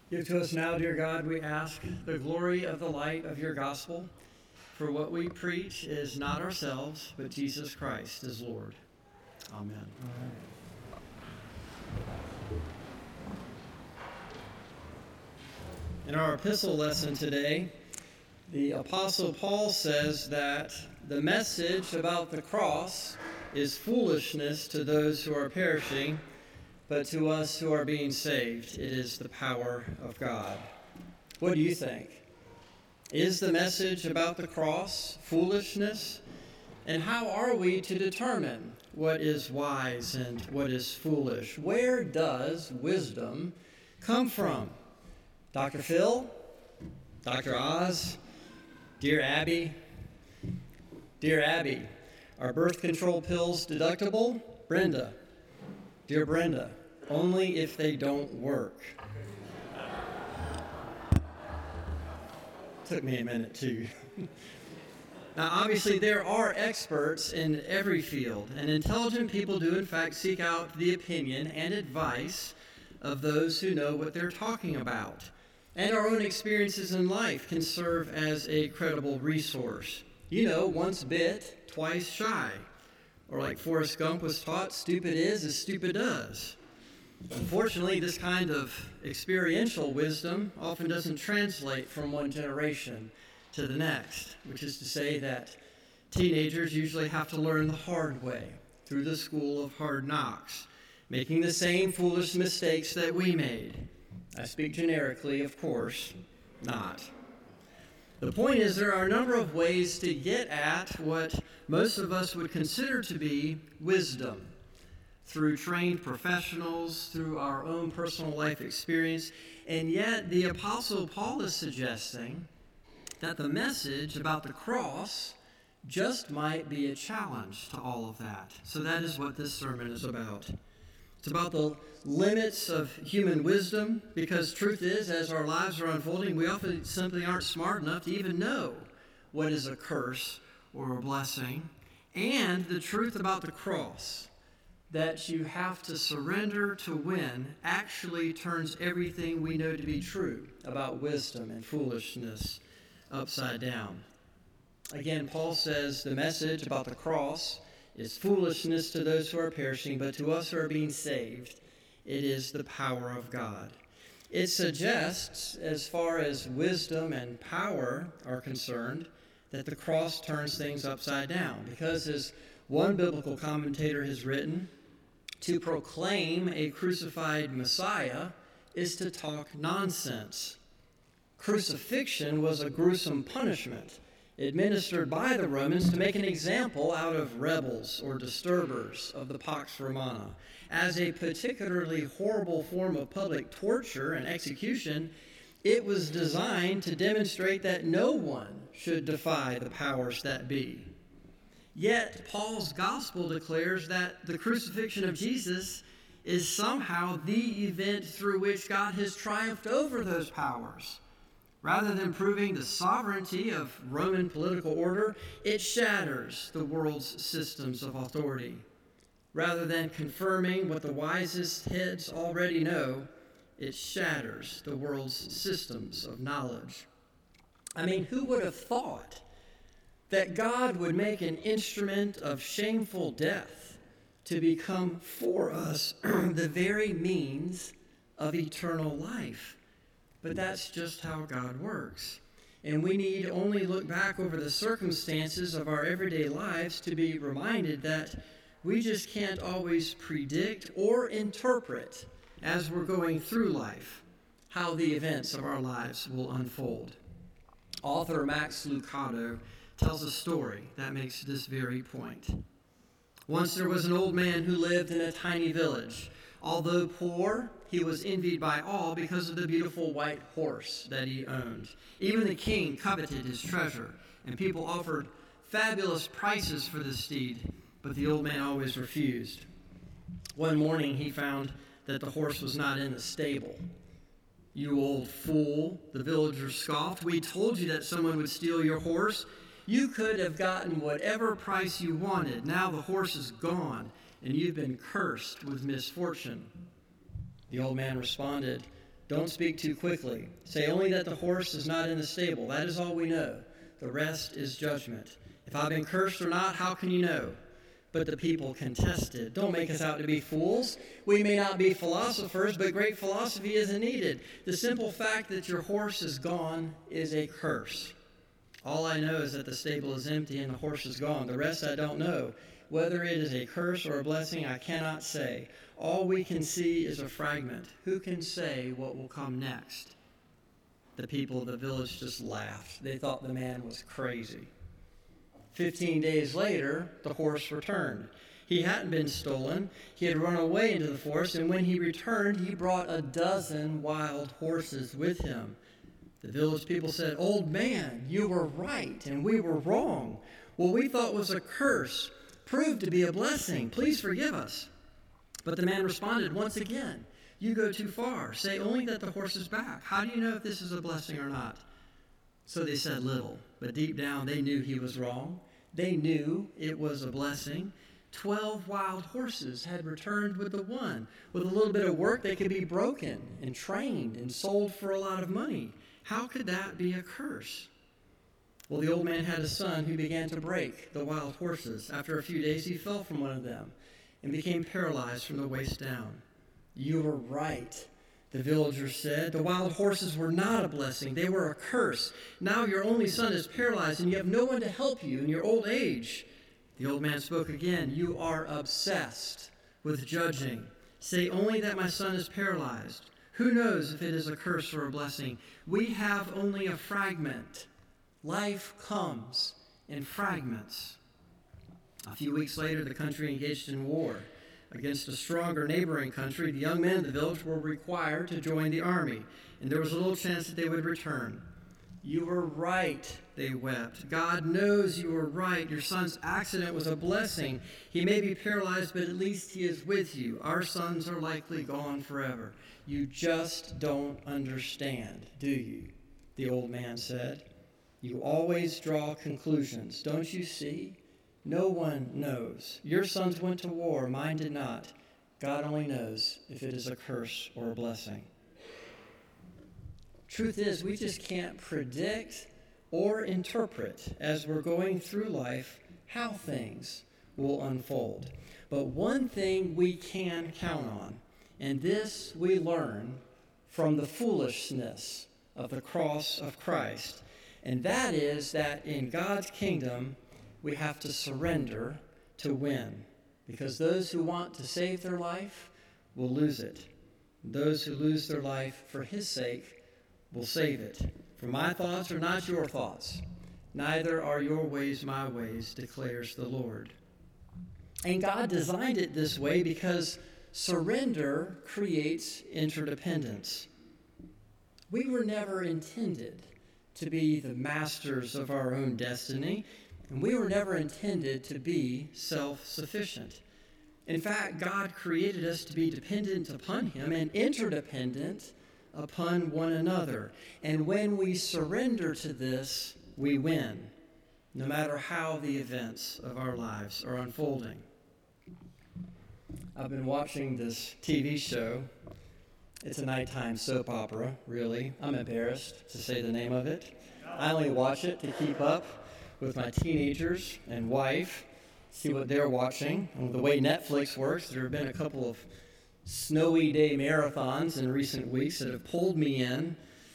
Give to us now, dear God, we ask, the glory of the light of your gospel. For what we preach is not ourselves, but Jesus Christ is Lord. Amen. In our epistle lesson today, the Apostle Paul says that the message about the cross is foolishness to those who are perishing, but to us who are being saved, it is the power of God. What do you think? Is the message about the cross foolishness? And how are we to determine what is wise and what is foolish? Where does wisdom come from? Dr. Phil? Dr. Oz? Dear Abby? Dear Abby, are birth control pills deductible? Brenda? Dear Brenda, only if they don't work. Took me a minute too. Now, obviously, there are experts in every field, and intelligent people do, in fact, seek out the opinion and advice of those who know what they're talking about. And our own experiences in life can serve as a credible resource. You know, once bit, twice shy. Or like Forrest Gump was taught, stupid is as stupid does. Unfortunately, this kind of experiential wisdom often doesn't translate from one generation to the next, which is to say that teenagers usually have to learn the hard way through the school of hard knocks, making the same foolish mistakes that we made. I speak generically, of course, not. The point is, there are a number of ways to get at what most of us would consider to be wisdom, through trained professionals, through our own personal life experience, and yet the Apostle Paul is suggesting that the message about the cross just might be a challenge to all of that. So that is what this sermon is about. It's about the limits of human wisdom, because truth is, as our lives are unfolding, we often simply aren't smart enough to even know what is a curse or a blessing, and the truth about the cross, that you have to surrender to win, actually turns everything we know to be true about wisdom and foolishness upside down. Again, Paul says the message about the cross is foolishness to those who are perishing, but to us who are being saved, it is the power of God. It suggests, as far as wisdom and power are concerned, that the cross turns things upside down. Because, as one biblical commentator has written, to proclaim a crucified Messiah is to talk nonsense. Crucifixion was a gruesome punishment administered by the Romans to make an example out of rebels or disturbers of the Pax Romana. As a particularly horrible form of public torture and execution, it was designed to demonstrate that no one should defy the powers that be. Yet, Paul's gospel declares that the crucifixion of Jesus is somehow the event through which God has triumphed over those powers. Rather than proving the sovereignty of Roman political order, it shatters the world's systems of authority. Rather than confirming what the wisest heads already know, it shatters the world's systems of knowledge. I mean, who would have thought that God would make an instrument of shameful death to become for us the very means of eternal life? But that's just how God works. And we need only look back over the circumstances of our everyday lives to be reminded that we just can't always predict or interpret, as we're going through life, how the events of our lives will unfold. Author Max Lucado tells a story that makes this very point. Once there was an old man who lived in a tiny village. Although poor, he was envied by all because of the beautiful white horse that he owned. Even the king coveted his treasure, and people offered fabulous prices for the steed, but the old man always refused. One morning he found that the horse was not in the stable. "You old fool," the villagers scoffed. "We told you that someone would steal your horse. You could have gotten whatever price you wanted. Now the horse is gone, and you've been cursed with misfortune." The old man responded, Don't speak too quickly. Say only that the horse is not in the stable. That is all we know. The rest is judgment. If I've been cursed or not, how can you know? But the people contested. Don't make us out to be fools. We may not be philosophers, but great philosophy isn't needed. The simple fact that your horse is gone is a curse. All I know is that the stable is empty and the horse is gone. The rest I don't know. Whether it is a curse or a blessing, I cannot say. All we can see is a fragment. Who can say what will come next? The people of the village just laughed. They thought the man was crazy. 15 days later, the horse returned. He hadn't been stolen. He had run away into the forest, and when he returned, he brought 12 wild horses with him. The village people said, "Old man, you were right, and we were wrong. What we thought was a curse proved to be a blessing. Please forgive us." But the man responded once again, "You go too far. Say only that the horse is back. How do you know if this is a blessing or not?" So they said little, but deep down they knew he was wrong. They knew it was a blessing. 12 wild horses had returned with the one. With a little bit of work, they could be broken and trained and sold for a lot of money. How could that be a curse? Well, the old man had a son who began to break the wild horses. After a few days, he fell from one of them and became paralyzed from the waist down. "You were right," the villagers said. "The wild horses were not a blessing. They were a curse. Now your only son is paralyzed, and you have no one to help you in your old age." The old man spoke again. "You are obsessed with judging. Say only that my son is paralyzed. Who knows if it is a curse or a blessing? We have only a fragment. Life comes in fragments." A few weeks later, the country engaged in war against a stronger neighboring country. The young men of the village were required to join the army, and there was a little chance that they would return. "You were right," they wept. "God knows you were right. Your son's accident was a blessing. He may be paralyzed, but at least he is with you. Our sons are likely gone forever. You just don't understand, do you?" the old man said. "You always draw conclusions. Don't you see? No one knows. Your sons went to war. Mine did not. God only knows if it is a curse or a blessing." Truth is, we just can't predict or interpret as we're going through life how things will unfold. But one thing we can count on, and this we learn from the foolishness of the cross of Christ, and that is that in God's kingdom, we have to surrender to win, because those who want to save their life will lose it. Those who lose their life for his sake will save it. "For my thoughts are not your thoughts, neither are your ways my ways, declares the Lord." And God designed it this way because surrender creates interdependence. We were never intended to be the masters of our own destiny, and we were never intended to be self-sufficient. In fact, God created us to be dependent upon him and interdependent upon one another. And when we surrender to this, we win, no matter how the events of our lives are unfolding. I've been watching this TV show. It's a nighttime soap opera, really. I'm embarrassed to say the name of it. I only watch it to keep up with my teenagers and wife, see what they're watching. And the way Netflix works, there have been a couple of snowy day marathons in recent weeks that have pulled me in.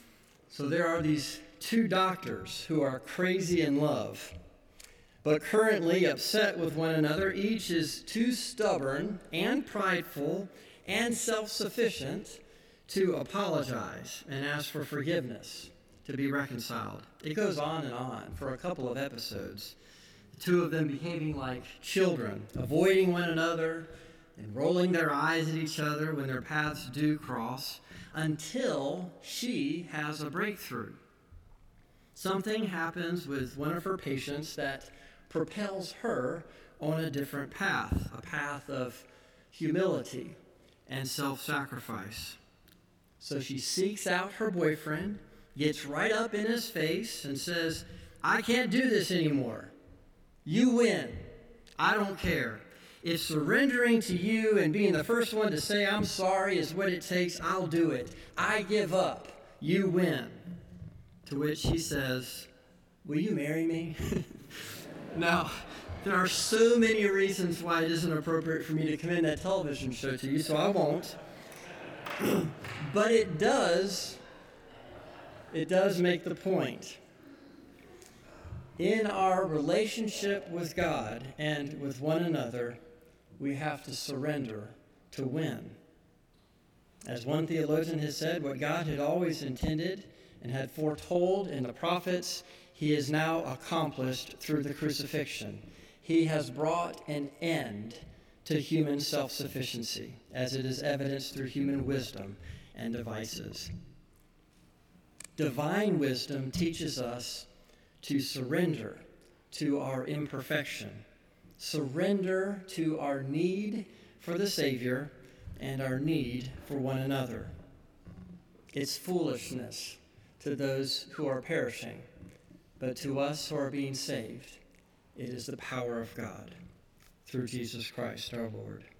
So there are these two doctors who are crazy in love, but currently upset with one another. Each is too stubborn and prideful and self-sufficient to apologize and ask for forgiveness, to be reconciled. It goes on and on for a couple of episodes. The two of them behaving like children, avoiding one another, and rolling their eyes at each other when their paths do cross, until she has a breakthrough. Something happens with one of her patients that propels her on a different path, a path of humility and self-sacrifice. So she seeks out her boyfriend, gets right up in his face, and says, "I can't do this anymore. You win. I don't care." If surrendering to you and being the first one to say, I'm sorry, is what it takes, I'll do it. I give up. You win. To which he says, will you marry me? Now, there are so many reasons why it isn't appropriate for me to commend that television show to you, so I won't. But it does make the point. In our relationship with God and with one another, we have to surrender to win. As one theologian has said, what God had always intended and had foretold in the prophets, he has now accomplished through the crucifixion. He has brought an end to human self-sufficiency, as it is evidenced through human wisdom and devices. Divine wisdom teaches us to surrender to our imperfection, surrender to our need for the Savior and our need for one another. It's foolishness to those who are perishing, but to us who are being saved, it is the power of God through Jesus Christ our Lord.